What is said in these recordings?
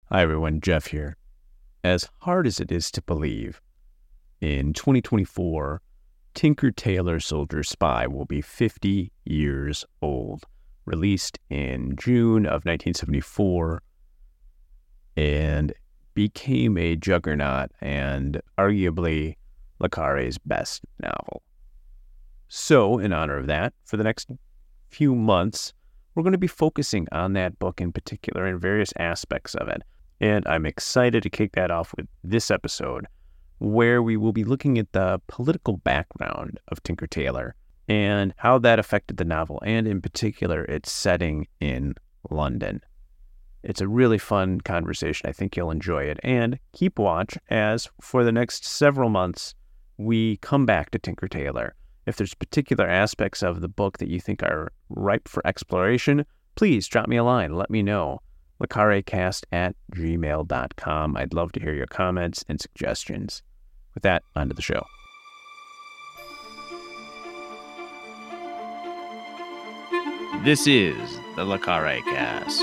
Hi everyone, Jeff here. As hard as it is to believe, in 2024, Tinker Tailor Soldier Spy will be 50 years old. Released in June of 1974 and became a juggernaut and arguably le Carre's best novel. So, in honor of that, for the next few months, we're going to be focusing on that book in particular and various aspects of it. And I'm excited to kick that off with this episode, where we will be looking at the political background of Tinker Tailor and how that affected the novel, and in particular, its setting in London. It's a really fun conversation. I think you'll enjoy it. And keep watch as, for the next several months, we come back to Tinker Tailor. If there's particular aspects of the book that you think are ripe for exploration, please drop me a line. Let me know. lecarrecast@gmail.com. I'd love to hear your comments and suggestions. With that, on to the show. This is the Le Carre Cast.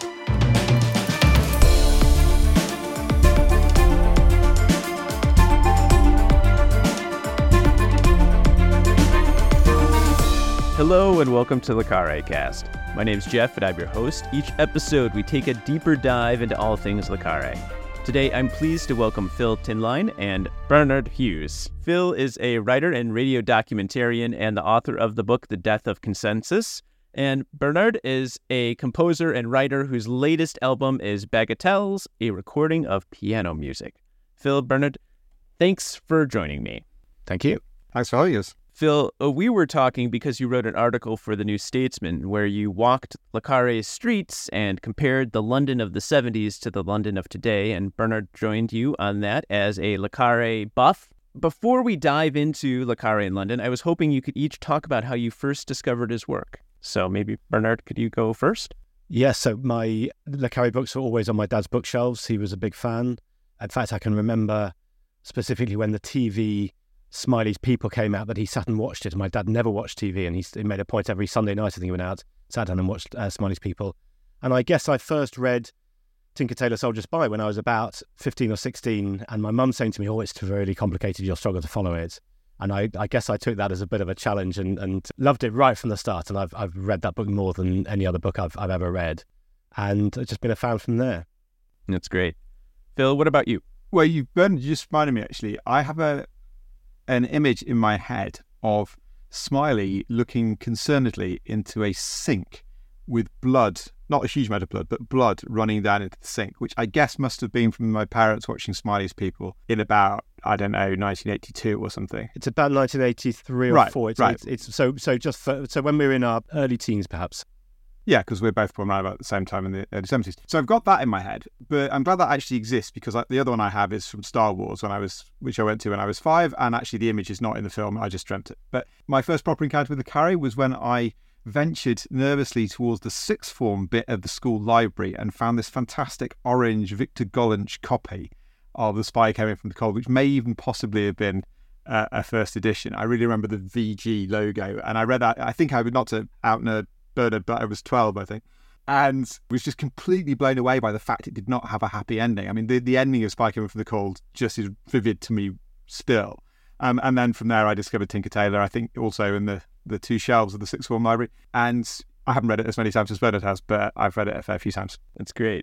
Hello and welcome to Le Carre Cast. My name's Jeff and I'm your host. Each episode we take a deeper dive into all things Le Carre. Today I'm pleased to welcome Phil Tinline and Bernard Hughes. Phil is a writer and radio documentarian and the author of the book The Death of Consensus. And Bernard is a composer and writer whose latest album is Bagatelles, a recording of piano music. Phil, Bernard, thanks for joining me. Thank you. Thanks for having us. Phil, we were talking because you wrote an article for The New Statesman where you walked Le Carre's streets and compared the London of the 70s to the London of today, and Bernard joined you on that as a Le Carre buff. Before we dive into Le Carre in London, I was hoping you could each talk about how you first discovered his work. So maybe, Bernard, could you go first? Yes, so my Le Carre books were always on my dad's bookshelves. He was a big fan. In fact, I can remember specifically when the TV Smiley's People came out that he sat and watched it. And my dad never watched TV, and he made a point every Sunday night, I think he went out, sat down and watched Smiley's People. And I guess I first read Tinker Tailor Soldier Spy when I was about 15 or 16, and my mum saying to me, "Oh, it's really complicated, you'll struggle to follow it." And I guess I took that as a bit of a challenge and loved it right from the start. And I've read that book more than any other book I've ever read. And I've just been a fan from there. That's great. Phil, what about you? Well, you just reminded me, actually. I have an image in my head of Smiley looking concernedly into a sink with blood, not a huge amount of blood, but blood running down into the sink, which I guess must have been from my parents watching Smiley's People in about, 1982 or something. It's about 1983 or 4. It's so when we were in our early teens, perhaps. Yeah, because we're both born around about the same time in the early 70s. So I've got that in my head, but I'm glad that actually exists because the other one I have is from Star Wars, which I went to when I was 5, and actually the image is not in the film, I just dreamt it. But my first proper encounter with Le Carre was when I ventured nervously towards the sixth form bit of the school library and found this fantastic orange Victor Gollancz copy of The Spy Came In From the Cold, which may even possibly have been a first edition. I really remember the VG logo, and I read that. I think I would, not to out-nerd Bernard, but I was 12, I think, and was just completely blown away by the fact it did not have a happy ending. I mean, the ending of Spy Came In From the Cold just is vivid to me still. And then from there, I discovered Tinker Tailor, I think also in the two shelves of the sixth form library. And I haven't read it as many times as Bernard has, but I've read it a fair few times. That's great.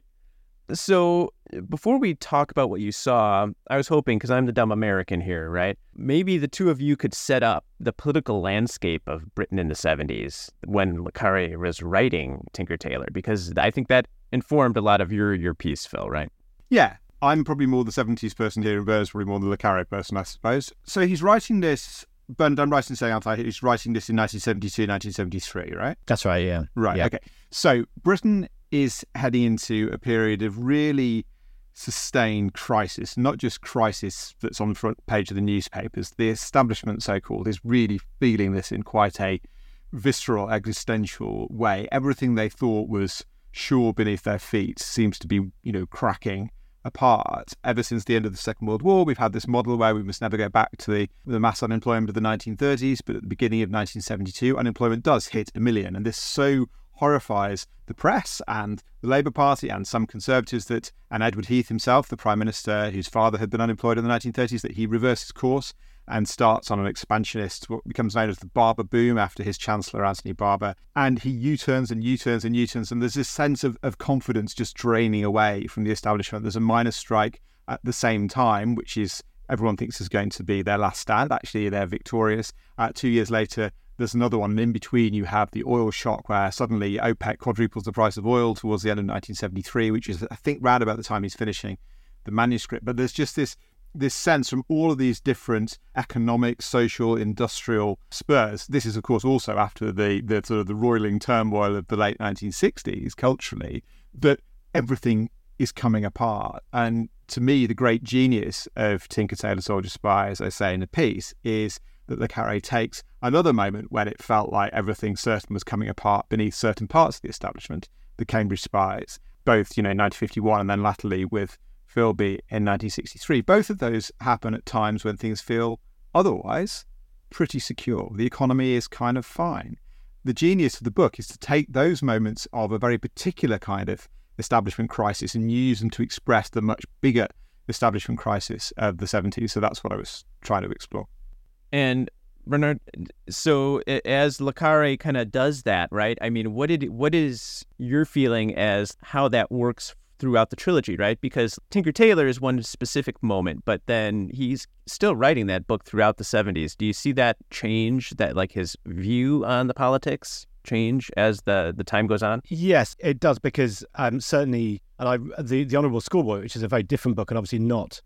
So before we talk about what you saw, I was hoping, because I'm the dumb American here, right? Maybe the two of you could set up the political landscape of Britain in the 70s when Le Carre was writing Tinker Tailor, because I think that informed a lot of your piece, Phil, right? Yeah, I'm probably more the 70s person here, and Bernard's probably more the Le Carre person, I suppose. So he's writing this, Bernard, I'm right in saying, aren't I? He's writing this in 1972, 1973, right? That's right, yeah. Right, yeah. Okay. So Britain is heading into a period of really sustained crisis, not just crisis that's on the front page of the newspapers. The establishment, so-called, is really feeling this in quite a visceral, existential way. Everything they thought was sure beneath their feet seems to be, cracking apart. Ever since the end of the Second World War, we've had this model where we must never go back to the mass unemployment of the 1930s, but at the beginning of 1972, unemployment does hit 1 million, and this so horrifies the press and the Labour Party and some Conservatives and Edward Heath himself, the Prime Minister whose father had been unemployed in the 1930s, that he reverses course and starts on an expansionist, what becomes known as the Barber boom after his Chancellor, Anthony Barber. And he U-turns and U-turns and U-turns, and there's this sense of confidence just draining away from the establishment. There's a miners' strike at the same time, which is everyone thinks is going to be their last stand. Actually, they're victorious. 2 years later, there's another one. And in between, you have the oil shock where suddenly OPEC quadruples the price of oil towards the end of 1973, which is, I think, round about the time he's finishing the manuscript. But there's just this sense from all of these different economic, social, industrial spurs. This is, of course, also after the sort of the roiling turmoil of the late 1960s culturally, that everything is coming apart. And to me, the great genius of Tinker Tailor Soldier Spy, as I say in the piece, is that Le Carré takes another moment when it felt like everything certain was coming apart beneath certain parts of the establishment, the Cambridge Spies, both, 1951 and then latterly with Philby in 1963. Both of those happen at times when things feel otherwise pretty secure. The economy is kind of fine. The genius of the book is to take those moments of a very particular kind of establishment crisis and use them to express the much bigger establishment crisis of the 70s. So that's what I was trying to explore. And Bernard, so as Le Carré kind of does that, right? I mean, what is your feeling as how that works throughout the trilogy, right? Because Tinker Tailor is one specific moment, but then he's still writing that book throughout the 70s. Do you see that change, that like his view on the politics change as the time goes on? Yes, it does, because certainly, and the Honourable Schoolboy, which is a very different book and obviously not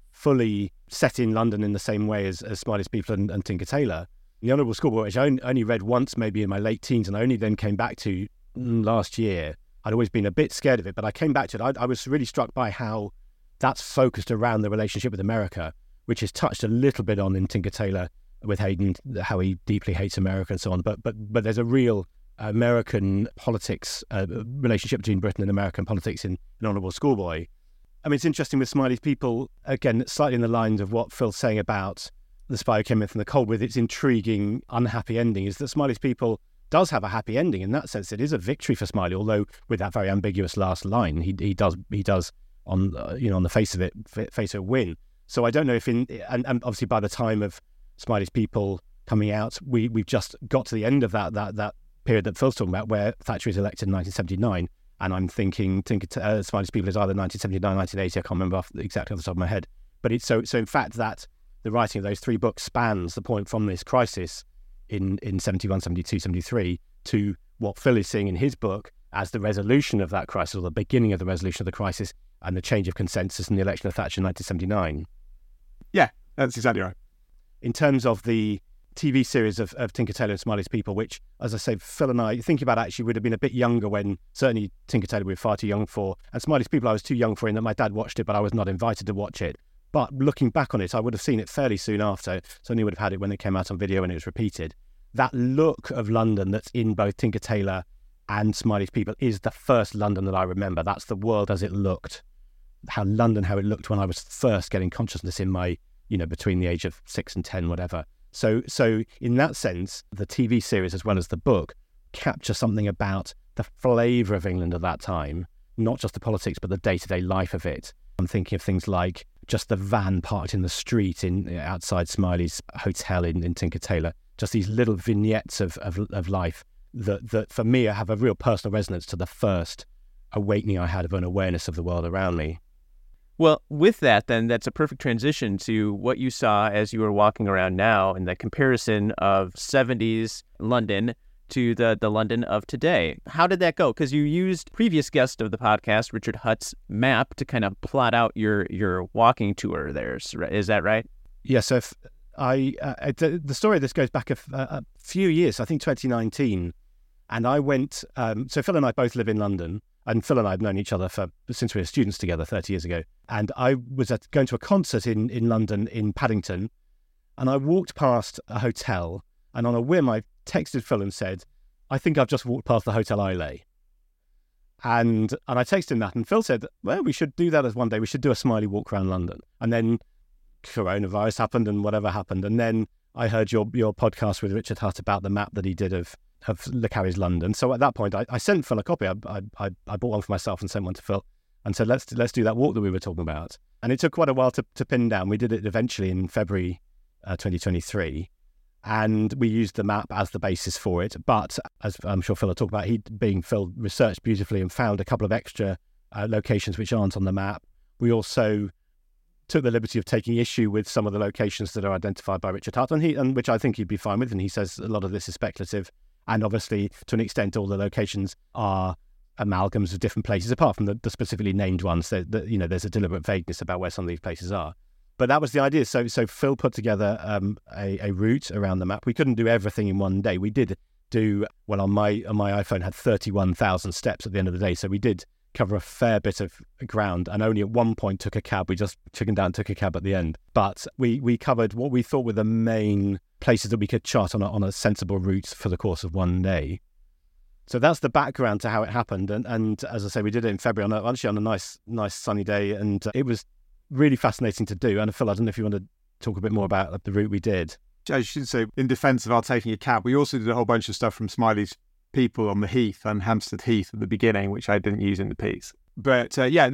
fully set in London in the same way as Smiley's People and Tinker Tailor. The Honourable Schoolboy, which I only read once maybe in my late teens and I only then came back to last year. I'd always been a bit scared of it, but I came back to it. I was really struck by how that's focused around the relationship with America, which is touched a little bit on in Tinker Tailor with Hayden, how he deeply hates America and so on. But there's a real American politics relationship between Britain and American politics in Honourable Schoolboy. I mean, it's interesting with Smiley's People, again, slightly in the lines of what Phil's saying about The Spy Who Came In From the Cold, with its intriguing, unhappy ending, is that Smiley's People does have a happy ending. In that sense, it is a victory for Smiley, although with that very ambiguous last line, he does on the face of it win. So I don't know if and obviously by the time of Smiley's People coming out, we've just got to the end of that period that Phil's talking about, where Thatcher is elected in 1979. And I'm thinking Smiley's People is either 1979, 1980, I can't remember exactly off the top of my head. But it's so in fact that the writing of those three books spans the point from this crisis in 71, 72, 73 to what Phil is seeing in his book as the resolution of that crisis, or the beginning of the resolution of the crisis, and the change of consensus in the election of Thatcher in 1979. Yeah, that's exactly right. In terms of the TV series of Tinker Tailor and Smiley's People, which, as I say, Phil and I, thinking about it, actually would have been a bit younger when, certainly Tinker Tailor we were far too young for, and Smiley's People I was too young for in that my dad watched it, but I was not invited to watch it. But looking back on it, I would have seen it fairly soon after, certainly would have had it when it came out on video and it was repeated. That look of London that's in both Tinker Tailor and Smiley's People is the first London that I remember. That's the world as it looked, how it looked when I was first getting consciousness in my, between the age of 6 and 10, whatever. So in that sense, the TV series as well as the book capture something about the flavour of England at that time, not just the politics, but the day-to-day life of it. I'm thinking of things like just the van parked in the street outside Smiley's hotel in Tinker Tailor, just these little vignettes of life that for me have a real personal resonance to the first awakening I had of an awareness of the world around me. Well, with that, then, that's a perfect transition to what you saw as you were walking around now and the comparison of 70s London to the London of today. How did that go? Because you used previous guest of the podcast, Richard Hutt's map, to kind of plot out your walking tour there. Is that right? Yeah, so if the story of this goes back a few years, I think 2019. And I went, so Phil and I both live in London. And Phil and I had known each other since we were students together 30 years ago. And I was going to a concert in London, in Paddington, and I walked past a hotel, and on a whim I texted Phil and said, I think I've just walked past the Hotel Islay. And I texted him that, and Phil said, well, we should do that as one day. We should do a Smiley walk around London. And then coronavirus happened and whatever happened. And then I heard your podcast with Richard Hutt about the map that he did of Le Carre's London. So at that point, I sent Phil a copy. I bought one for myself and sent one to Phil and said, let's do that walk that we were talking about. And it took quite a while to pin down. We did it eventually in February 2023. And we used the map as the basis for it. But as I'm sure Phil will talk about, Phil researched beautifully and found a couple of extra locations which aren't on the map. We also took the liberty of taking issue with some of the locations that are identified by Richard Hart, and which I think he'd be fine with. And he says a lot of this is speculative. And obviously, to an extent, all the locations are amalgams of different places, apart from the specifically named ones. There's a deliberate vagueness about where some of these places are. But that was the idea. So Phil put together a route around the map. We couldn't do everything in one day. We did do, well, on my iPhone had 31,000 steps at the end of the day. So we did cover a fair bit of ground, and only at one point took a cab. We just chickened down, took a cab at the end. But we covered what we thought were the main places that we could chart on a sensible route for the course of one day. So that's the background to how it happened. And as I say, we did it in February on a nice sunny day, and it was really fascinating to do. And Phil, I don't know if you want to talk a bit more about the route we did. I should say, in defence of our taking a cab, we also did a whole bunch of stuff from Smiley's people on the Heath and Hampstead Heath at the beginning, which I didn't use in the piece. But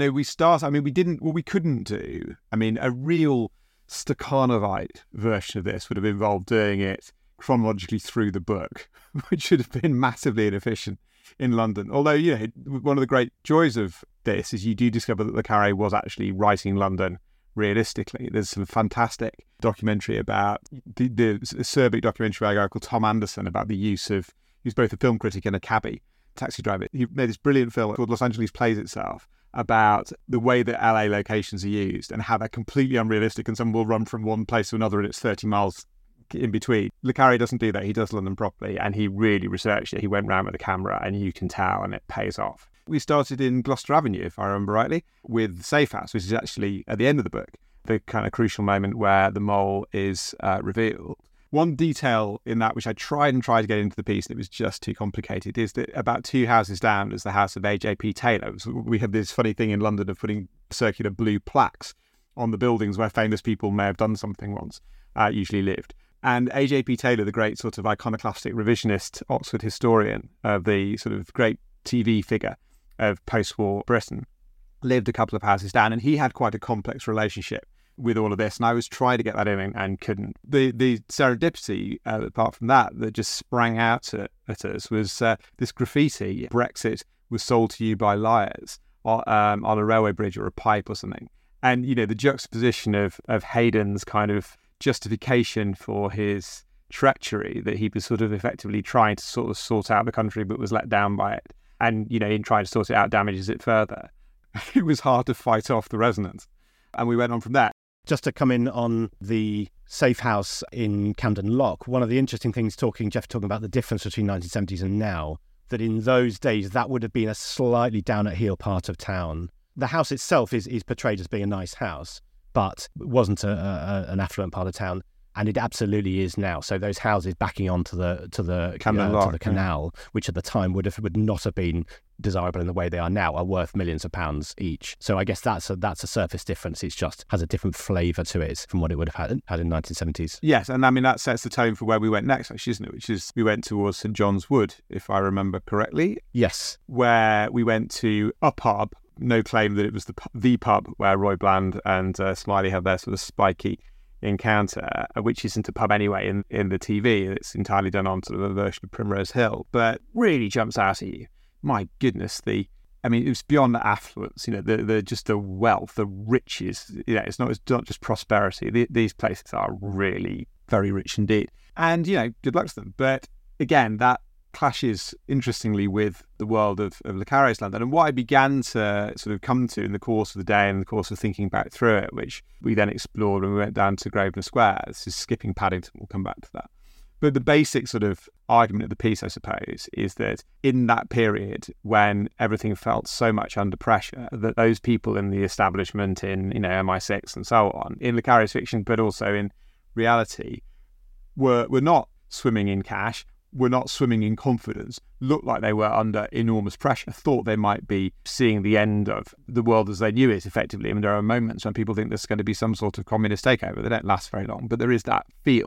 we couldn't do, a real Stakhanovite version of this would have involved doing it chronologically through the book, which would have been massively inefficient in London. Although, one of the great joys of this is you do discover that Le Carre was actually writing London realistically. There's some fantastic documentary about the acerbic documentary by a guy called Tom Anderson about the use of, he's both a film critic and a cabbie, taxi driver. He made this brilliant film called Los Angeles Plays Itself about the way that LA locations are used and how they're completely unrealistic, and someone will run from one place to another and it's 30 miles in between. Le Carre doesn't do that. He does London properly, and he really researched it. He went round with a camera, and you can tell, and it pays off. We started in Gloucester Avenue, if I remember rightly, with the Safe House, which is actually at the end of the book, the kind of crucial moment where the mole is revealed. One detail in that, which I tried to get into the piece, and it was just too complicated, is that about 2 houses down is the house of AJP Taylor. So we have this funny thing in London of putting circular blue plaques on the buildings where famous people may have done something once, usually lived. And AJP Taylor, the great sort of iconoclastic revisionist Oxford historian, the sort of great TV figure of post-war Britain, lived a couple of houses down, and he had quite a complex relationship with all of this, and I was trying to get that in and couldn't. The serendipity, apart from that just sprang out at us was this graffiti, Brexit was sold to you by liars, on a railway bridge or a pipe or something. And, the juxtaposition of Hayden's kind of justification for his treachery, that he was sort of effectively trying to sort of sort out the country but was let down by it. And, in trying to sort it out damages it further. It was hard to fight off the resonance. And we went on from there. Just to come in on the Safe House in Camden Lock, one of the interesting things Jeff talking about the difference between 1970s and now, that in those days that would have been a slightly down at heel part of town. The house itself is portrayed as being a nice house, but it wasn't an affluent part of town, and it absolutely is now. So those houses backing onto the canal, which at the time would not have been desirable in the way they are now, are worth millions of pounds each. So I guess that's a surface difference. It just has a different flavour to it from what it would have had in 1970s. Yes, and that sets the tone for where we went next, actually, isn't it? Which is we went towards St John's Wood, if I remember correctly. Yes. Where we went to a pub, no claim that it was the pub where Roy Bland and Smiley had their sort of spiky encounter, which isn't a pub anyway in the TV. It's entirely done on sort of a version of Primrose Hill, but really jumps out at you. My goodness, it was beyond the affluence, the wealth, the riches. It's not just prosperity. These places are really very rich indeed. And, good luck to them. But again, that clashes interestingly with the world of Le Carre's London. And what I began to sort of come to in the course of the day and the course of thinking back through it, which we then explored when we went down to Grosvenor Square. This is skipping Paddington. We'll come back to that. But the basic sort of argument of the piece, I suppose, is that in that period when everything felt so much under pressure, that those people in the establishment, in MI6 and so on, in Le Carre's fiction, but also in reality, were not swimming in cash, were not swimming in confidence, looked like they were under enormous pressure, thought they might be seeing the end of the world as they knew it, effectively. There are moments when people think there's going to be some sort of communist takeover. They don't last very long, but there is that feel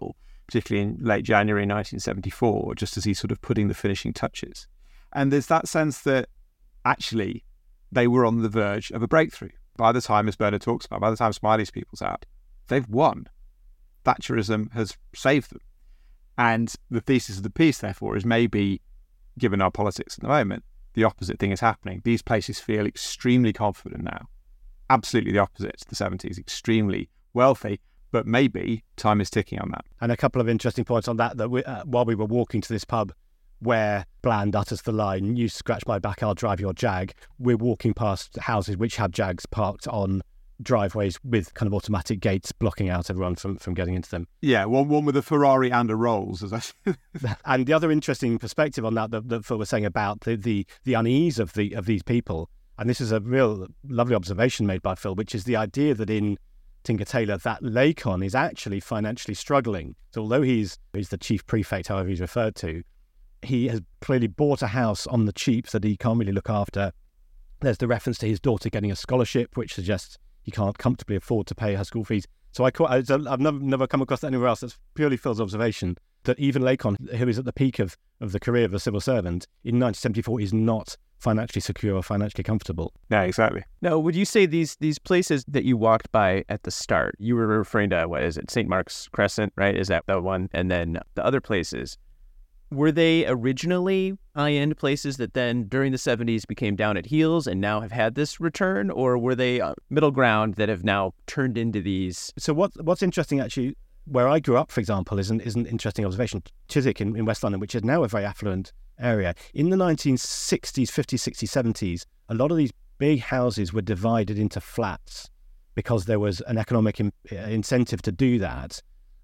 particularly in late January 1974, just as he's sort of putting the finishing touches. And there's that sense that actually they were on the verge of a breakthrough. By the time, as Bernard talks about, by the time Smiley's People's out, they've won. Thatcherism has saved them. And the thesis of the piece, therefore, is maybe, given our politics at the moment, the opposite thing is happening. These places feel extremely confident now. Absolutely the opposite to the 70s, extremely wealthy, but maybe time is ticking on that. And a couple of interesting points on that while we were walking to this pub where Bland utters the line, "You scratch my back, I'll drive your Jag," we're walking past houses which have Jags parked on driveways with kind of automatic gates blocking out everyone from getting into them. Yeah, one with a Ferrari and a Rolls, as I said. And the other interesting perspective on that Phil was saying about the unease of these people, and this is a real lovely observation made by Phil, which is the idea that in Tinker Tailor, that Lacon is actually financially struggling. So although he's the chief prefect, however he's referred to, he has clearly bought a house on the cheap that he can't really look after. There's the reference to his daughter getting a scholarship, which suggests he can't comfortably afford to pay her school fees. So I've never come across that anywhere else. That's purely Phil's observation, that even Lacon, who is at the peak of the career of a civil servant, in 1974 is not financially secure or financially comfortable. Yeah, exactly. Now, would you say these places that you walked by at the start, you were referring to, what is it, St. Mark's Crescent, right? Is that the one? And then the other places, were they originally high-end places that then during the 70s became down at heels and now have had this return? Or were they middle ground that have now turned into these? So what's interesting, actually, where I grew up, for example, is an interesting observation. Chiswick in West London, which is now a very affluent area. In the 1960s, 50s, 60s, 70s, a lot of these big houses were divided into flats because there was an economic incentive to do that.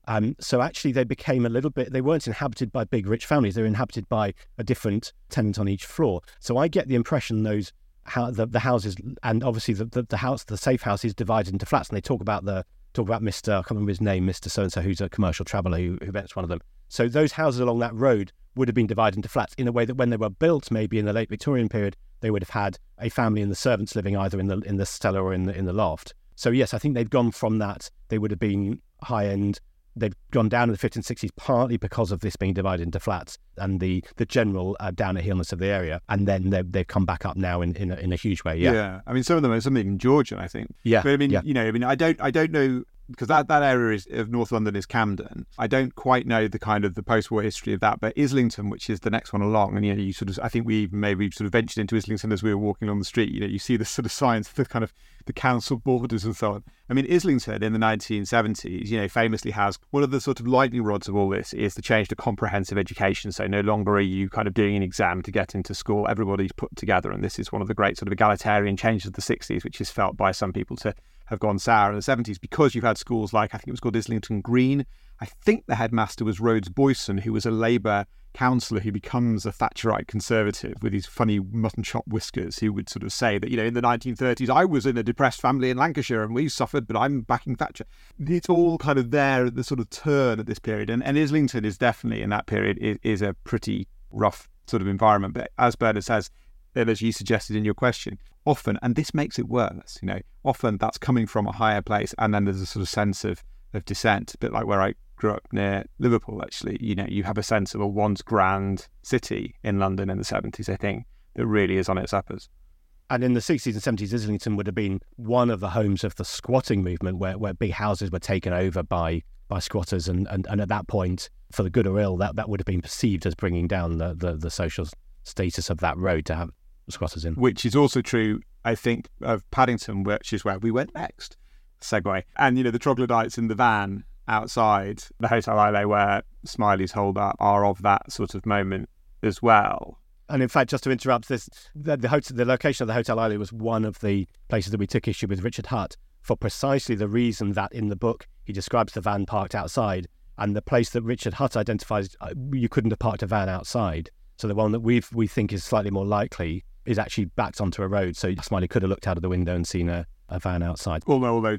So actually they became they weren't inhabited by big rich families, they were inhabited by a different tenant on each floor. So I get the impression the houses, and obviously the safe house is divided into flats, and they talk about Mr. I can't remember his name, Mr. So-and-so, who's a commercial traveller who rents one of them. So those houses along that road would have been divided into flats in a way that when they were built, maybe in the late Victorian period, they would have had a family and the servants living either in the cellar or in the loft. So yes, I think they've gone from that. They would have been high end. They've gone down in the 50s and 60s partly because of this being divided into flats and the general down at heelness of the area, and then they've come back up now in a huge way. Yeah, I mean, some of them are something in Georgian, I think. Yeah, but I mean, yeah. I don't know, because that area of North London is Camden. I don't quite know the kind of the post-war history of that, but Islington, which is the next one along, and you sort of, I think we maybe sort of ventured into Islington as we were walking along the street. You see the sort of signs, the kind of the council borders and so on. I mean, Islington in the 1970s, famously has one of the sort of lightning rods of all this is the change to comprehensive education. So no longer are you kind of doing an exam to get into school. Everybody's put together, and this is one of the great sort of egalitarian changes of the 60s, which is felt by some people to have gone sour in the 70s, because you've had schools like, I think it was called Islington Green. I think the headmaster was Rhodes Boyson, who was a Labour councillor who becomes a Thatcherite conservative with his funny mutton chop whiskers, who would sort of say that, in the 1930s, I was in a depressed family in Lancashire and we suffered, but I'm backing Thatcher. It's all kind of there at the sort of turn at this period. And Islington is definitely, in that period, is a pretty rough sort of environment. But as Bernard says, and as you suggested in your question, often, and this makes it worse, often that's coming from a higher place, and then there's a sort of sense of dissent, a bit like where I grew up near Liverpool, actually. You have a sense of a once grand city in London in the 70s, I think, that really is on its uppers. And in the 60s and 70s, Islington would have been one of the homes of the squatting movement, where big houses were taken over by squatters, and at that point, for the good or ill, that would have been perceived as bringing down the social status of that road to have squatters in. Which is also true, I think, of Paddington, which is where we went next. Segue. And, the troglodytes in the van outside the Hotel Isle where Smiley's hold up are of that sort of moment as well. And in fact, just to interrupt this, the location of the Hotel Isle was one of the places that we took issue with Richard Hutt for precisely the reason that in the book he describes the van parked outside, and the place that Richard Hutt identifies, you couldn't have parked a van outside. So the one that we think is slightly more likely is actually backed onto a road, so Smiley could have looked out of the window and seen a van outside. Although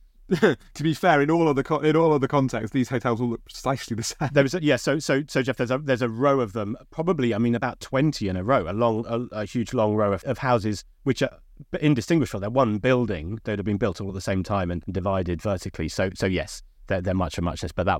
to be fair, in all of the contexts, these hotels all look precisely the same. There was so Jeff, there's a row of them, probably, about 20 in a row, a huge long row of houses which are indistinguishable. They're one building. They'd have been built all at the same time and divided vertically. So yes, they're much of muchness. But that was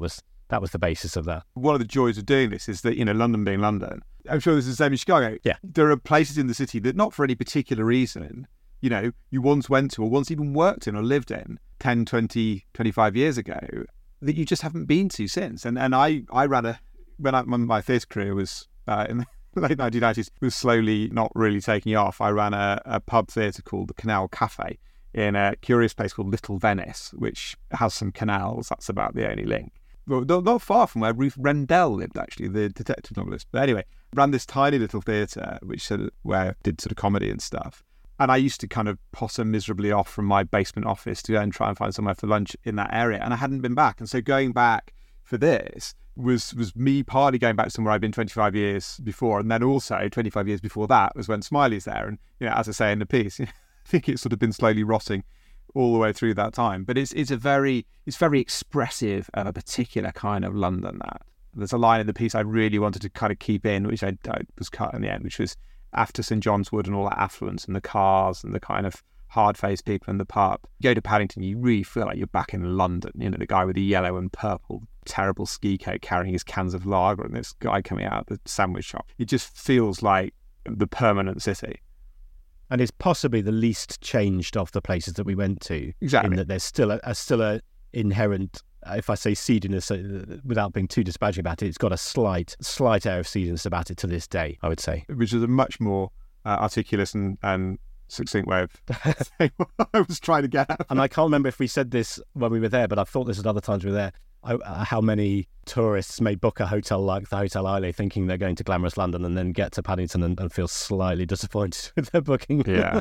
that was the basis of that. One of the joys of doing this is that, London being London, I'm sure this is the same in Chicago. Yeah. There are places in the city that, not for any particular reason, you once went to or once even worked in or lived in 10, 20, 25 years ago that you just haven't been to since. And I ran when my theatre career was in the late 1990s, was slowly not really taking off. I ran a pub theatre called the Canal Cafe in a curious place called Little Venice, which has some canals. That's about the only link. Well, not far from where Ruth Rendell lived, actually, the detective novelist. But anyway, ran this tiny little theatre, where I did sort of comedy and stuff. And I used to kind of possum miserably off from my basement office to go and try and find somewhere for lunch in that area. And I hadn't been back. And so going back for this was me partly going back to somewhere I'd been 25 years before. And then also 25 years before that was when Smiley's there. And, as I say in the piece, I think it's sort of been slowly rotting all the way through that time. But it's very expressive of a particular kind of London. That there's a line in the piece I really wanted to kind of keep in, which I was cut in the end, which was after St John's Wood and all that affluence and the cars and the kind of hard-faced people in the pub. You go to Paddington, you really feel like you're back in London. The guy with the yellow and purple terrible ski coat carrying his cans of lager and this guy coming out of the sandwich shop. It just feels like the permanent city. And it's possibly the least changed of the places that we went to. Exactly. In that there's still a inherent, if I say seediness, without being too disparaging about it, it's got a slight air of seediness about it to this day, I would say. Which is a much more articulate and succinct way of saying what I was trying to get at. And I can't remember if we said this when we were there, but I've thought this at other times we were there. How many tourists may book a hotel like the Hotel Islay thinking they're going to glamorous London and then get to Paddington and feel slightly disappointed with their booking. Yeah.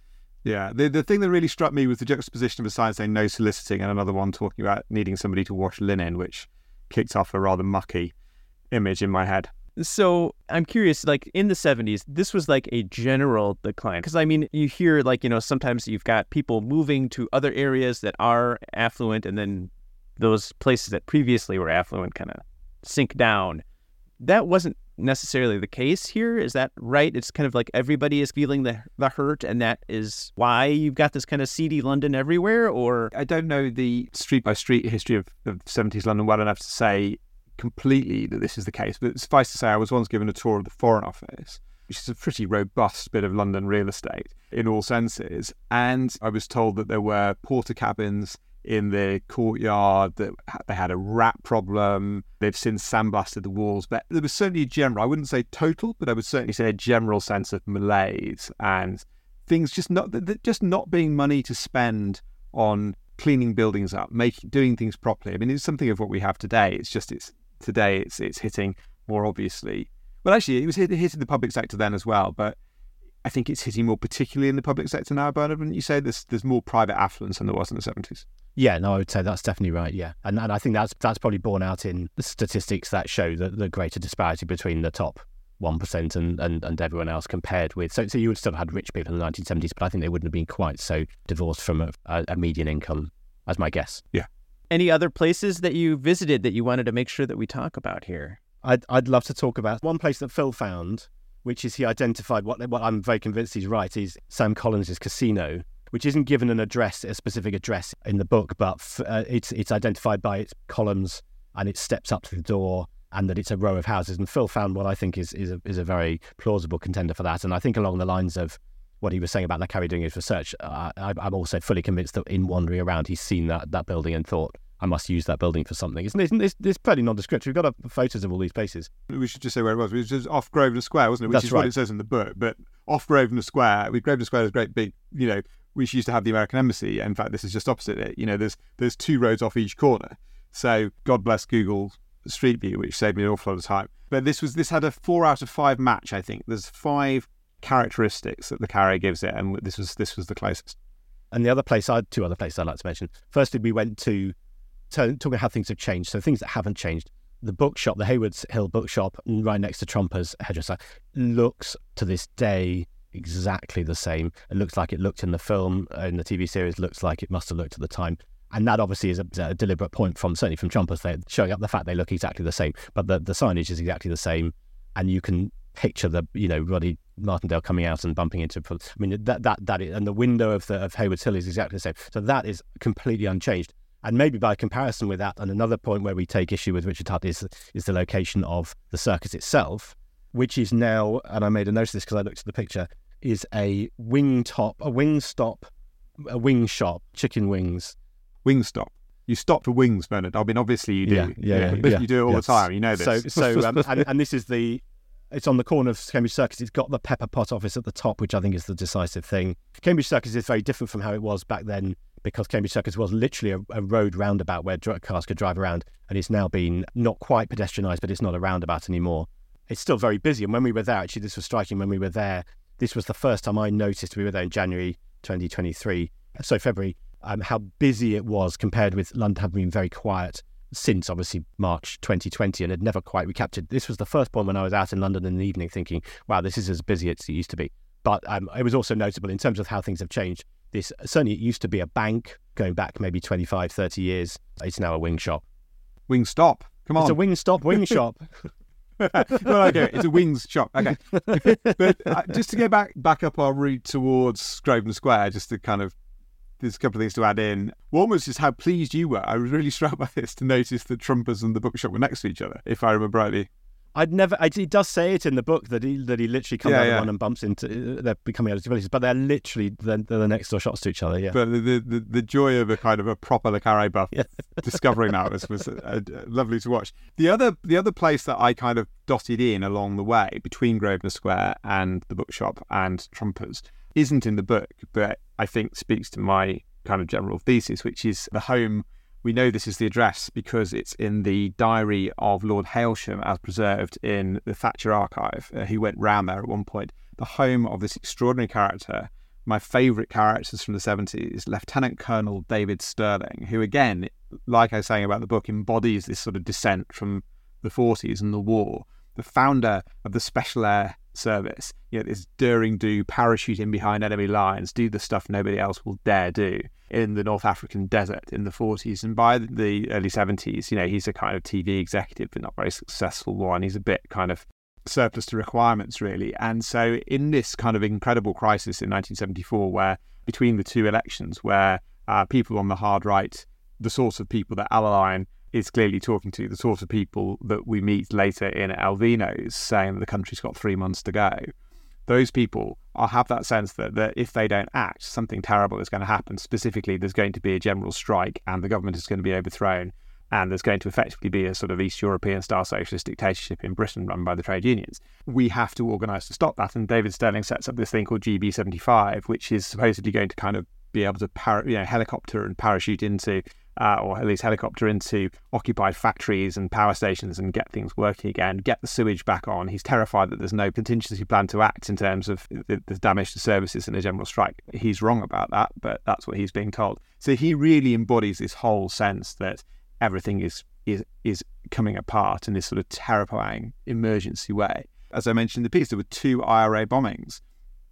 Yeah. The thing that really struck me was the juxtaposition of a sign saying no soliciting and another one talking about needing somebody to wash linen, which kicked off a rather mucky image in my head. So I'm curious, like in the 70s, this was like a general decline. Because I mean, you hear like, sometimes you've got people moving to other areas that are affluent and then those places that previously were affluent kind of sink down. That wasn't necessarily the case here. Is that right? It's kind of like everybody is feeling the hurt, and that is why you've got this kind of seedy London everywhere? Or I don't know the street-by-street history of 70s London well enough to say completely that this is the case. But suffice to say, I was once given a tour of the Foreign Office, which is a pretty robust bit of London real estate in all senses. And I was told that there were porter cabins in the courtyard, that they had a rat problem. They've since sandblasted the walls. But there was certainly a general, I wouldn't say total, but I would certainly say a general sense of malaise and things just not being money to spend on cleaning buildings up, doing things properly. I mean, it's something of what we have today. Today it's hitting more obviously. Well, actually, it was hitting the public sector then as well, but I think it's hitting more particularly in the public sector now, Bernard, wouldn't you say? There's more private affluence than there was in the 70s. Yeah, no, I would say that's definitely right, yeah. And I think that's probably borne out in the statistics that show the greater disparity between the top 1% and everyone else compared with... So you would still have had rich people in the 1970s, but I think they wouldn't have been quite so divorced from a median income, as my guess. Yeah. Any other places that you visited that you wanted to make sure that we talk about here? I'd love to talk about one place that Phil found, which is he identified, what I'm very convinced he's right, is Sam Collins' casino, which isn't given a specific address in the book, but it's identified by its columns and it steps up to the door, and that it's a row of houses. And Phil found what I think is a very plausible contender for that. And I think along the lines of what he was saying about Le Carré doing his research, I'm also fully convinced that in wandering around, he's seen that building and thought, I must use that building for something. It's pretty nondescript. We've got photos of all these places. We should just say where it was. It was just off Grosvenor Square, wasn't it? Which is right. What it says in the book. But off Grosvenor Square, Grosvenor Square is a great big, which used to have the American Embassy. In fact, this is just opposite it. There's two roads off each corner. So God bless Google Street View, which saved me an awful lot of time. But this had a 4 out of 5 match, I think. There's 5 characteristics that Le Carré gives it, and this was the closest. And the other place, two other places I'd like to mention. Firstly, we went to talking about how things have changed. So things that haven't changed. The bookshop, the Haywards Hill bookshop, right next to Trumper's hairdresser, looks to this day exactly the same. It looks like it looked in the film, in the TV series, looks like it must have looked at the time. And that obviously is a deliberate point certainly from Trumper's, showing up the fact they look exactly the same. But the signage is exactly the same. And you can picture Roddy Martindale coming out and bumping into... I mean, that is, and the window of Haywards Hill is exactly the same. So that is completely unchanged. And maybe by comparison with that, and another point where we take issue with Richard Hutt is the location of the circus itself, which is now, and I made a note of this because I looked at the picture, is a wing shop, chicken wings. Wing stop. You stop for wings, Bernard. I mean, obviously you do. Yeah. You do it all the time. You know this. And this is it's on the corner of Cambridge Circus. It's got the Pepper Pot office at the top, which I think is the decisive thing. Cambridge Circus is very different from how it was back then, because Cambridge Circus was literally a road roundabout where cars could drive around, and it's now been not quite pedestrianised, but it's not a roundabout anymore. It's still very busy, and when we were there, actually this was striking, when we were there, this was the first time I noticed, we were there in January 2023, so February, how busy it was compared with London having been very quiet since obviously March 2020 and had never quite recaptured. This was the first point when I was out in London in the evening thinking, wow, this is as busy as it used to be. But it was also notable in terms of how things have changed. This certainly, it used to be a bank going back maybe 25, 30 years. It's now a wing shop. Wing stop. Come on. It's a wing shop. Well, okay, it's a wings shop. Okay. But just to go back up our route towards Grosvenor Square, just to kind of, there's a couple of things to add in. One was just how pleased you were. I was really struck by this, to notice the Trumpers and the bookshop were next to each other, if I remember rightly. He does say it in the book that he literally comes out of one and bumps into, they're becoming other villages, but they're literally, they're the next door shots to each other, yeah. But the joy of a kind of a proper Le Carré buff discovering that was lovely to watch. The other place that I kind of dotted in along the way between Grosvenor Square and the bookshop and Trumpers isn't in the book, but I think speaks to my kind of general thesis, which is the home. We know this is the address because it's in the diary of Lord Hailsham as preserved in the Thatcher archive. He went round there at one point. The home of this extraordinary character, my favourite characters from the 70s, Lieutenant Colonel David Stirling, who again, like I was saying about the book, embodies this sort of descent from the 40s and the war. The founder of the Special Air Service, this daring do, parachute in behind enemy lines, do the stuff nobody else will dare do in the North African desert in the 40s. And by the early 70s, he's a kind of TV executive, but not very successful one. He's a bit kind of surplus to requirements, really. And so in this kind of incredible crisis in 1974, where between the two elections, where people on the hard right, the sorts of people that Alaline is clearly talking to, the sort of people that we meet later in Alvino's, saying that the country's got 3 months to go. Those people have that sense that if they don't act, something terrible is going to happen. Specifically, there's going to be a general strike and the government is going to be overthrown, and there's going to effectively be a sort of East European-style socialist dictatorship in Britain run by the trade unions. We have to organise to stop that, and David Stirling sets up this thing called GB75, which is supposedly going to kind of be able to helicopter and parachute into or at least helicopter into occupied factories and power stations and get things working again, get the sewage back on. He's terrified that there's no contingency plan to act in terms of the damage to services in a general strike. He's wrong about that, but that's what he's being told. So he really embodies this whole sense that everything is coming apart in this sort of terrifying emergency way. As I mentioned in the piece, there were 2 IRA bombings,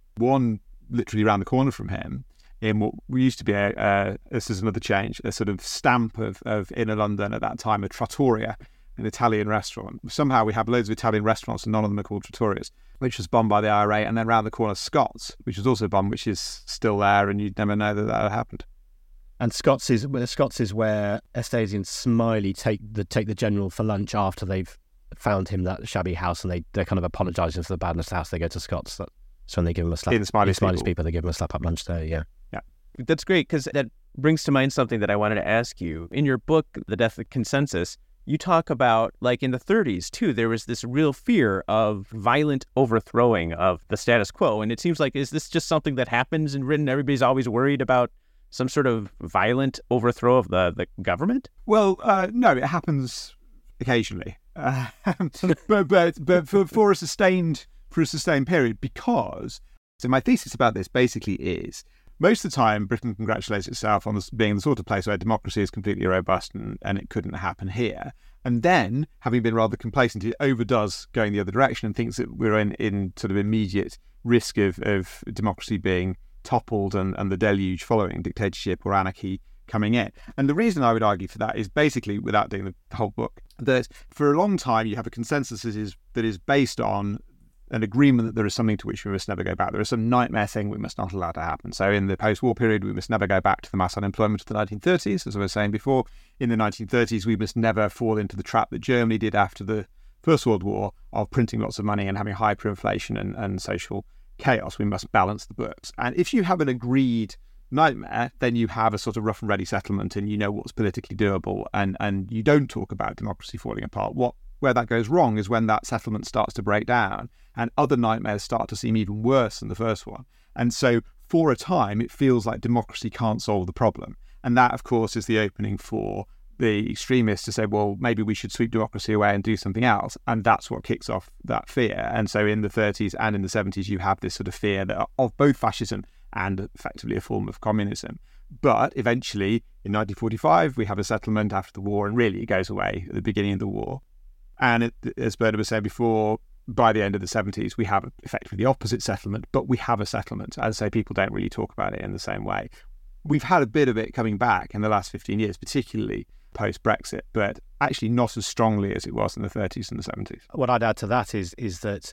one literally around the corner from him, in what used to be this is another change, a sort of stamp of inner London at that time, a trattoria, an Italian restaurant. Somehow we have loads of Italian restaurants and none of them are called trattorias, which was bombed by the IRA. And then round the corner, Scott's, which was also bombed, which is still there, and you'd never know that had happened. And Scott's is where Eστέzy and Smiley take the general for lunch after they've found him that shabby house, and they're kind of apologising for the badness of the house. They go to Scott's. That's when they give him a slap. In Smiley's people, they give him a slap up lunch there. Yeah. That's great, because that brings to mind something that I wanted to ask you. In your book, The Death of Consensus, you talk about, like in the 30s too, there was this real fear of violent overthrowing of the status quo. And it seems like, is this just something that happens in Britain? Everybody's always worried about some sort of violent overthrow of the government? Well, no, it happens occasionally, but for a sustained period. Because, so my thesis about this basically is, most of the time, Britain congratulates itself on being the sort of place where democracy is completely robust and it couldn't happen here. And then, having been rather complacent, it overdoes going the other direction and thinks that we're in sort of immediate risk of democracy being toppled and the deluge following, dictatorship or anarchy coming in. And the reason I would argue for that is basically, without doing the whole book, that for a long time you have a consensus that is based on an agreement that there is something to which we must never go back. There is some nightmare thing we must not allow to happen. So in the post-war period, we must never go back to the mass unemployment of the 1930s, as I was saying before. In the 1930s, we must never fall into the trap that Germany did after the First World War of printing lots of money and having hyperinflation and social chaos. We must balance the books. And if you have an agreed nightmare, then you have a sort of rough and ready settlement and you know what's politically doable, and you don't talk about democracy falling apart. Where that goes wrong is when that settlement starts to break down and other nightmares start to seem even worse than the first one. And so for a time, it feels like democracy can't solve the problem. And that, of course, is the opening for the extremists to say, well, maybe we should sweep democracy away and do something else. And that's what kicks off that fear. And so in the 30s and in the 70s, you have this sort of fear that of both fascism and effectively a form of communism. But eventually, in 1945, we have a settlement after the war, and really it goes away at the beginning of the war. And as Bernard was saying before, by the end of the 70s, we have effectively the opposite settlement, but we have a settlement. As I say, people don't really talk about it in the same way. We've had a bit of it coming back in the last 15 years, particularly post-Brexit, but actually not as strongly as it was in the 30s and the 70s. What I'd add to that is that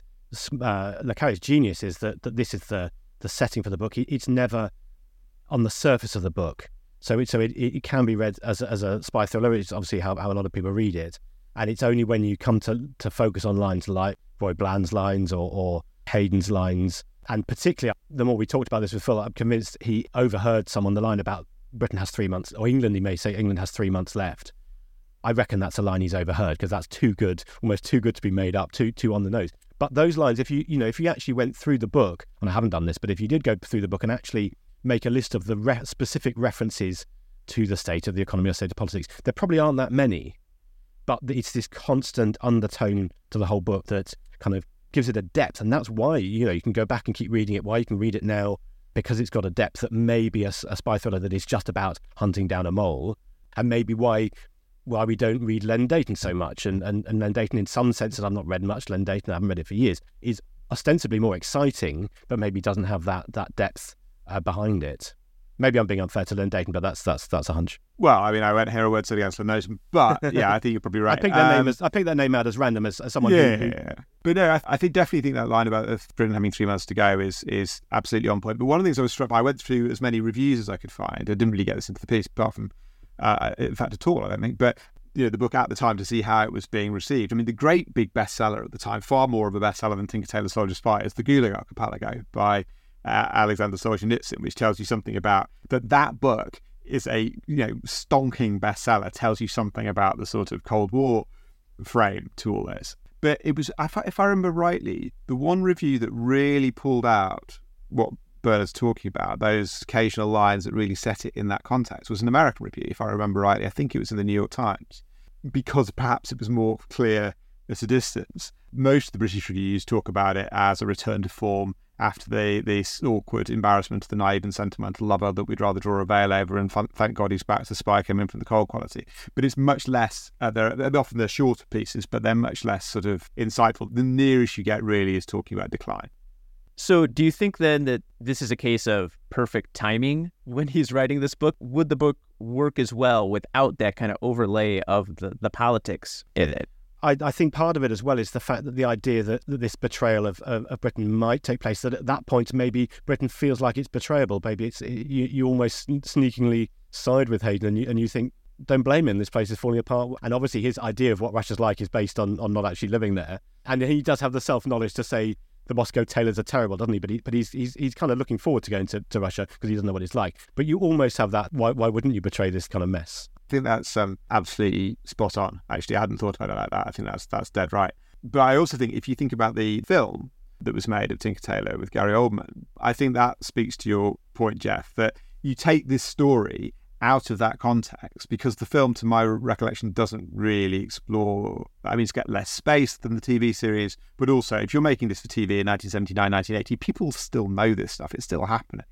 Le Carré's genius is that this is the setting for the book. It's never on the surface of the book. So it can be read as a spy thriller, which is obviously how a lot of people read it. And it's only when you come to focus on lines like Roy Bland's lines or Hayden's lines, and particularly the more we talked about this with Phil, I'm convinced he overheard some on the line about Britain has 3 months, or England, he may say England has 3 months left. I reckon that's a line he's overheard because that's too good, almost too good to be made up, too on the nose. But those lines, if you actually went through the book, and I haven't done this, but if you did go through the book and actually make a list of the specific references to the state of the economy or state of politics, there probably aren't that many. But it's this constant undertone to the whole book that kind of gives it a depth. And that's why, you can go back and keep reading it, why you can read it now, because it's got a depth that may be a spy thriller that is just about hunting down a mole, and maybe why we don't read Len Deighton so much. And Len Deighton, in some senses, I've not read much Len Deighton, I haven't read it for years, is ostensibly more exciting, but maybe doesn't have that depth behind it. Maybe I'm being unfair to Len Deighton, but that's a hunch. Well, I mean, I won't hear a word said against Len Deighton, but yeah, I think you're probably right. I picked that name out as random as someone who... But no, I definitely think that line about Britain having 3 months to go is absolutely on point. But one of the things I was struck by, I went through as many reviews as I could find. I didn't really get this into the piece, apart from, in fact, at all, I don't think. But the book at the time to see how it was being received. I mean, the great big bestseller at the time, far more of a bestseller than Tinker Tailor Soldier Spy, is The Gulag Archipelago by Alexander Solzhenitsyn, which tells you something about that book is a stonking bestseller, tells you something about the sort of Cold War frame to all this. But it was, if I remember rightly, the one review that really pulled out what Bernard's talking about, those occasional lines that really set it in that context, was an American review, if I remember rightly. I think it was in the New York Times, because perhaps it was more clear at a distance. Most of the British reviews talk about it as a return to form after this awkward embarrassment of the naive and sentimental lover that we'd rather draw a veil over, and thank God he's back, the spy came in from the cold quality. But it's much less, they're shorter pieces, but they're much less sort of insightful. The nearest you get really is talking about decline. So do you think then that this is a case of perfect timing when he's writing this book? Would the book work as well without that kind of overlay of the politics in it? I think part of it as well is the fact that the idea that this betrayal of Britain might take place, that at that point maybe Britain feels like it's betrayable. Maybe you almost sneakingly side with Hayden and you think, don't blame him, this place is falling apart. And obviously his idea of what Russia's like is based on not actually living there. And he does have the self-knowledge to say the Moscow tailors are terrible, doesn't he? But he's kind of looking forward to going to Russia because he doesn't know what it's like. But you almost have that, why wouldn't you betray this kind of mess? I think that's absolutely spot on. Actually, I hadn't thought about it like that. I think that's dead right. But I also think if you think about the film that was made of Tinker Tailor with Gary Oldman, I think that speaks to your point, Jeff, that you take this story out of that context, because the film, to my recollection, doesn't really explore... I mean, it's got less space than the TV series, but also, if you're making this for TV in 1979, 1980, people still know this stuff. It's still happening.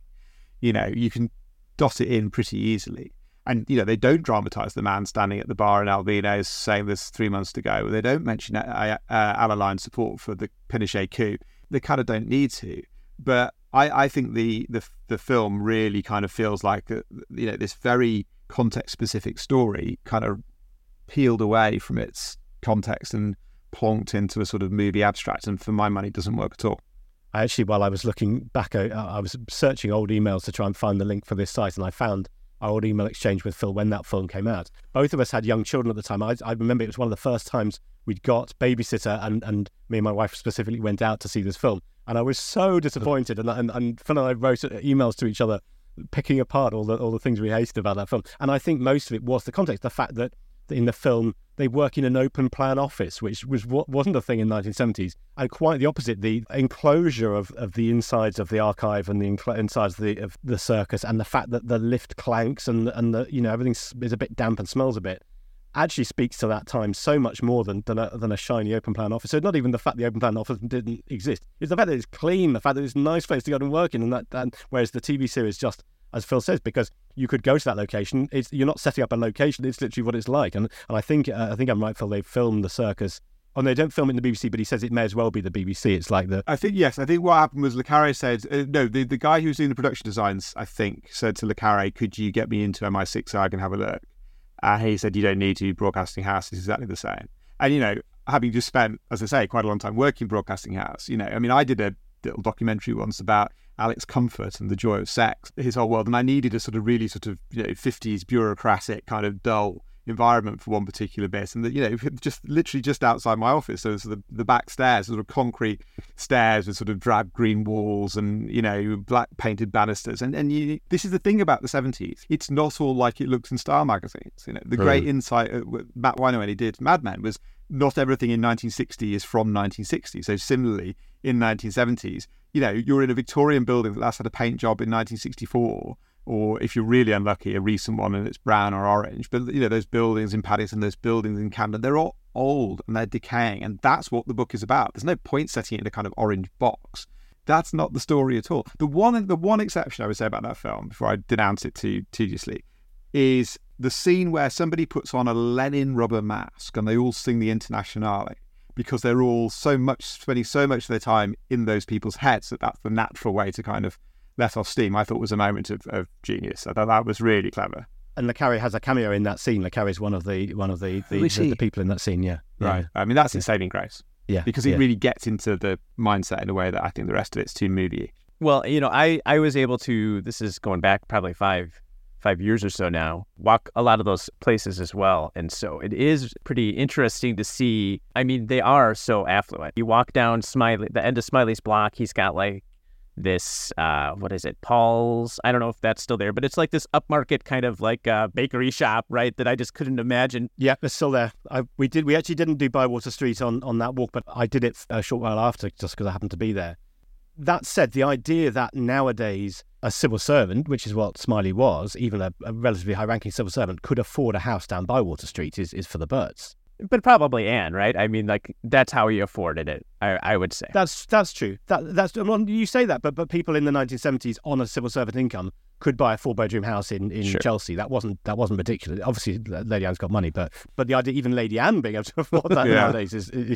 You can dot it in pretty easily. And, they don't dramatise the man standing at the bar in Albino saying there's 3 months to go. They don't mention Alaline support for the Pinochet coup. They kind of don't need to. But I think the film really kind of feels like, this very context-specific story kind of peeled away from its context and plonked into a sort of movie abstract, and for my money, it doesn't work at all. I actually, while I was looking back, I was searching old emails to try and find the link for this site, and I found our old email exchange with Phil when that film came out. Both of us had young children at the time. I remember it was one of the first times we'd got babysitter, and me and my wife specifically went out to see this film. And I was so disappointed, and Phil and I wrote emails to each other, picking apart all the things we hated about that film. And I think most of it was the context, the fact that in the film they work in an open plan office, which wasn't a thing in the 1970s, and quite the opposite. The enclosure of the insides of the archive and the insides of the circus, and the fact that the lift clanks and the everything is a bit damp and smells a bit, actually speaks to that time so much more than a shiny open plan office. So it's not even the fact the open plan office didn't exist; it's the fact that it's clean, the fact that it's a nice place to go and work in, and whereas the TV series just, as Phil says, because you could go to that location. You're not setting up a location. It's literally what it's like. And I think I'm right, Phil. They filmed the circus. Oh, no, they don't film it in the BBC, but he says it may as well be the BBC. It's like I think what happened was Le Carre said, the guy who's doing the production designs, I think, said to Le Carre, could you get me into MI6 so I can have a look? He said, you don't need to. Broadcasting House is exactly the same. And, having just spent, as I say, quite a long time working Broadcasting House, I did a little documentary once about Alex Comfort and the joy of sex, his whole world, and I needed a sort of really 50s bureaucratic kind of dull environment for one particular bit, and just literally just outside my office, so sort of the back stairs, sort of concrete stairs with sort of drab green walls and black painted banisters, and this is the thing about the 70s, it's not all like it looks in style magazines. The great insight Matt Weinowany did Mad Men was not everything in 1960 is from 1960. So similarly, in 1970s, you're in a Victorian building that last had a paint job in 1964, or if you're really unlucky, a recent one and it's brown or orange. But, those buildings in Paddington, those buildings in Camden, they're all old and they're decaying. And that's what the book is about. There's no point setting it in a kind of orange box. That's not the story at all. The one exception I would say about that film, before I denounce it too tediously, is the scene where somebody puts on a Lenin rubber mask and they all sing the Internationale, because they're all spending so much of their time in those people's heads that's the natural way to kind of let off steam. I thought was a moment of genius. I thought that was really clever. And Le Carre has a cameo in that scene. Le Carre is one of the people in that scene. Yeah, right. I mean, that's in Saving Grace. Yeah, because it really gets into the mindset in a way that I think the rest of it's too moody. Well, I was able to. This is going back probably five years or so now, walk a lot of those places as well. And so it is pretty interesting to see. I mean, they are so affluent. You walk down the end of Smiley's block, he's got like this, what is it, Paul's? I don't know if that's still there, but it's like this upmarket kind of like bakery shop, right, that I just couldn't imagine. Yeah, it's still there. We actually didn't do Bywater Street on that walk, but I did it a short while after just because I happened to be there. That said, the idea that nowadays a civil servant, which is what Smiley was, even a relatively high-ranking civil servant, could afford a house down Bywater Street is for the birds. But probably Anne, right? I mean, like, that's how he afforded it, I would say. That's true. That's you say that, but people in the 1970s on a civil servant income could buy a 4-bedroom house in sure. Chelsea. That wasn't ridiculous. Obviously, Lady Anne's got money, but the idea even Lady Anne being able to afford that nowadays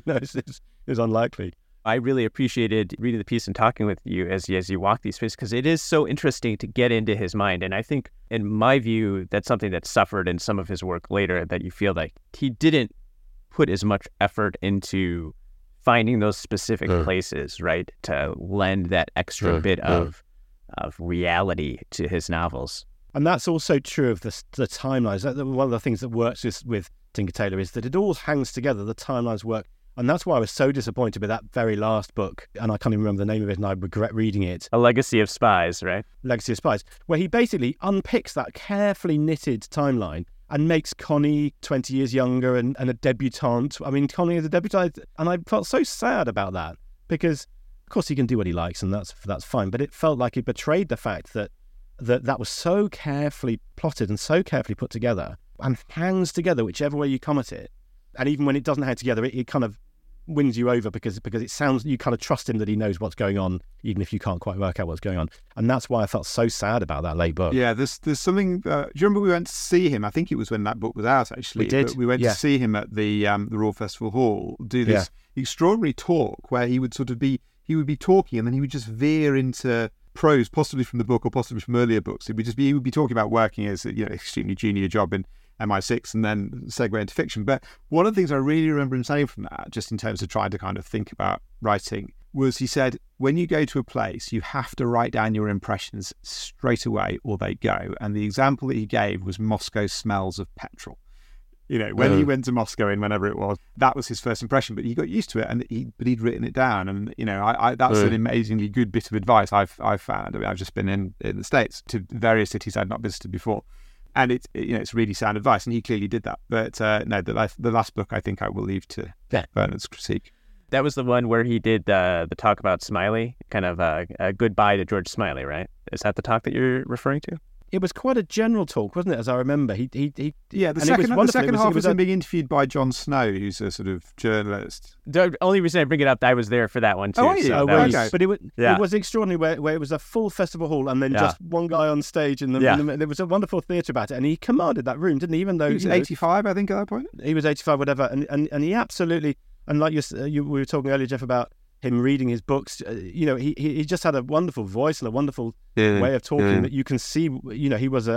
is unlikely. I really appreciated reading the piece and talking with you as you walk these places, because it is so interesting to get into his mind. And I think, in my view, that's something that suffered in some of his work later, that you feel like he didn't put as much effort into finding those specific places, right, to lend that extra bit of reality to his novels. And that's also true of the timelines. One of the things that works with Tinker Tailor is that it all hangs together. The timelines work. And that's why I was so disappointed with that very last book, and I can't even remember the name of it, and I regret reading it. A Legacy of Spies, right? Legacy of Spies, where he basically unpicks that carefully knitted timeline and makes Connie 20 years younger and a debutante. I mean, Connie is a debutante, and I felt so sad about that, because, of course, he can do what he likes, and that's fine, but it felt like it betrayed the fact that was so carefully plotted and so carefully put together, and hangs together whichever way you come at it. And even when it doesn't hang together, it kind of wins you over because it sounds, you kind of trust him that he knows what's going on, even if you can't quite work out what's going on. And that's why I felt so sad about that late book. Yeah, there's something. Do you remember we went to see him? I think it was when that book was out, actually. We did. But we went to see him at the Royal Festival Hall do this extraordinary talk where he would be talking and then he would just veer into prose, possibly from the book or possibly from earlier books. He would be talking about working as extremely junior job in MI6 and then segue into fiction. But one of the things I really remember him saying from that, just in terms of trying to kind of think about writing, was he said, when you go to a place, you have to write down your impressions straight away or they go. And the example that he gave was Moscow smells of petrol. You know, when he went to Moscow in whenever it was, that was his first impression, but he got used to it, and he'd written it down. And, you know, that's an amazingly good bit of advice I've found. I mean, I've just been in the States to various cities I'd not visited before. And it's really sound advice, and he clearly did that. But no, the last book I think I will leave to Bernard's critique. That was the one where he did the talk about Smiley, kind of a goodbye to George Smiley, right? Is that the talk that you're referring to? It was quite a general talk, wasn't it? As I remember, the second half was him being interviewed by Jon Snow, who's a sort of journalist. The only reason I bring it up, I was there for that one too. Oh, yeah. So But it was extraordinary, where it was a full festival hall and then just one guy on stage, and there was a wonderful theatre about it, and he commanded that room, didn't he? Even though he was 85, I think, at that point. He was 85, whatever, and he absolutely, and like we were talking earlier, Jeff, about him reading his books, he just had a wonderful voice and a wonderful way of talking that you can see. You know, he was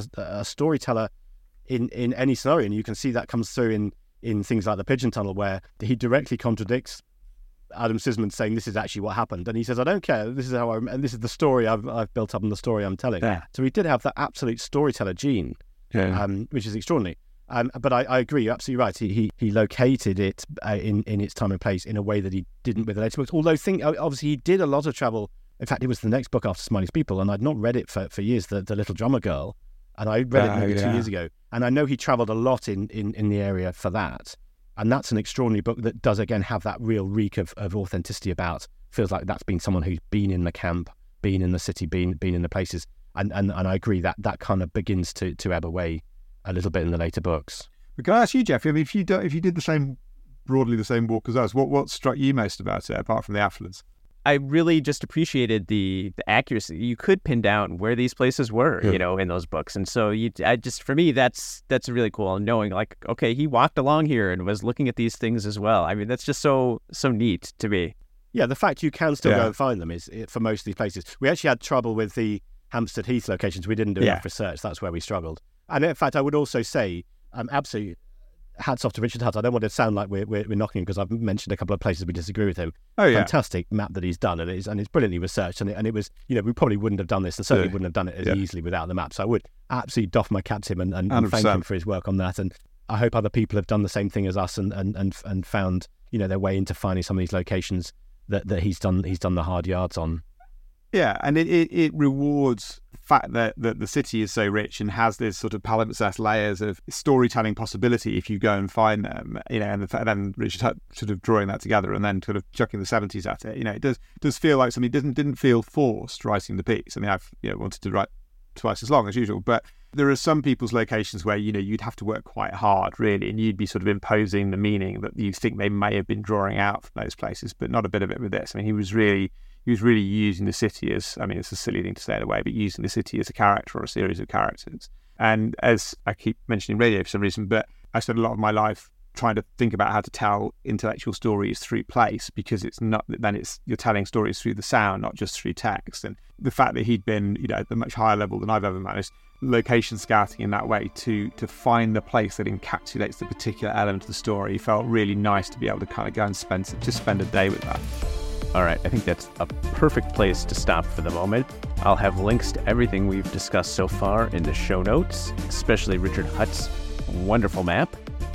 a storyteller in any scenario, and you can see that comes through in things like The Pigeon Tunnel, where he directly contradicts Adam Scisman, saying this is actually what happened, and he says, I don't care. This is and this is the story I've built up and the story I'm telling. Yeah. So he did have that absolute storyteller gene, which is extraordinary. But I agree, you're absolutely right. He located it in its time and place in a way that he didn't with the later books. Although obviously he did a lot of travel. In fact, it was the next book after Smiley's People, and I'd not read it for years, The Little Drummer Girl, and I read it maybe 2 years ago. And I know he travelled a lot in the area for that. And that's an extraordinary book that does, again, have that real reek of authenticity about. Feels like that's been someone who's been in the camp, been in the city, been in the places. And I agree that kind of begins to ebb away a little bit in the later books. But can I ask you, Jeff? I mean, if you did broadly the same walk as us, what struck you most about it, apart from the affluence? I really just appreciated the accuracy. You could pin down where these places were, in those books, and so for me, that's really cool. And knowing, like, okay, he walked along here and was looking at these things as well. I mean, that's just so neat to me. Yeah, the fact you can still go and find them is for most of these places. We actually had trouble with the Hampstead Heath locations. We didn't do enough research. That's where we struggled. And in fact, I would also say, absolutely, hats off to Richard Hutt. I don't want to sound like we're knocking him, because I've mentioned a couple of places we disagree with him. Oh, yeah. Fantastic map that he's done, and it's brilliantly researched. And it was, we probably wouldn't have done this, and certainly wouldn't have done it as easily without the map. So I would absolutely doff my cap to him and thank him for his work on that. And I hope other people have done the same thing as us and found their way into finding some of these locations that he's done the hard yards on. Yeah, and it rewards the fact that the city is so rich and has this sort of palimpsest layers of storytelling possibility if you go and find them, and then Richard Hutt sort of drawing that together and then sort of chucking the 70s at it. It does feel like something didn't feel forced writing the piece. I mean, I've wanted to write twice as long as usual, but there are some people's locations where you'd have to work quite hard, really, and you'd be sort of imposing the meaning that you think they may have been drawing out from those places, but not a bit of it with this. I mean, he was really using the city as, I mean, it's a silly thing to say in a way, but using the city as a character or a series of characters. And as I keep mentioning radio for some reason, but I spent a lot of my life trying to think about how to tell intellectual stories through place, because you're telling stories through the sound, not just through text. And the fact that he'd been, at a much higher level than I've ever managed, location scouting in that way to find the place that encapsulates the particular element of the story, felt really nice to be able to kind of go and spend a day with that. All right, I think that's a perfect place to stop for the moment. I'll have links to everything we've discussed so far in the show notes, especially Richard Hutt's wonderful map.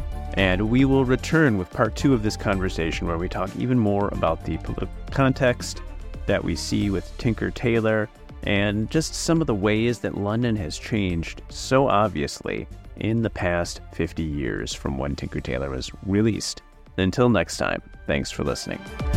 And we will return with part 2 of this conversation, where we talk even more about the political context that we see with Tinker Tailor, and just some of the ways that London has changed so obviously in the past 50 years from when Tinker Tailor was released. Until next time, thanks for listening.